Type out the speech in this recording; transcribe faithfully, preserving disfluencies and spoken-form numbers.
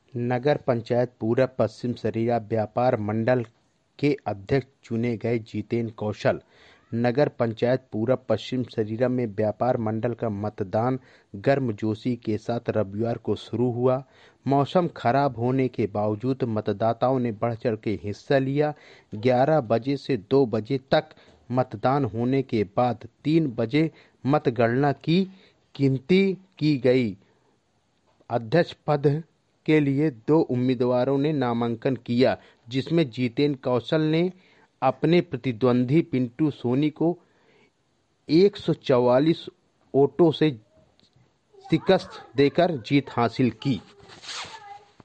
नगर पंचायत पूरब पश्चिम सरीरा व्यापार मंडल के अध्यक्ष चुने गए जितेंद्र कौशल। नगर पंचायत पूरब पश्चिम सरीरा में व्यापार मंडल का मतदान गर्मजोशी के साथ रविवार को शुरू हुआ। मौसम खराब होने के बावजूद मतदाताओं ने बढ़ चढ़ के हिस्सा लिया। ग्यारह बजे से दो बजे तक मतदान होने के बाद तीन बजे मतगणना की गिनती की गई। अध्यक्ष पद के लिए दो उम्मीदवारों ने नामांकन किया, जिसमें जितेंद्र कौशल ने अपने प्रतिद्वंदी पिंटू सोनी को एक सौ चौवालीस वोटों से शिकस्त देकर जीत हासिल की।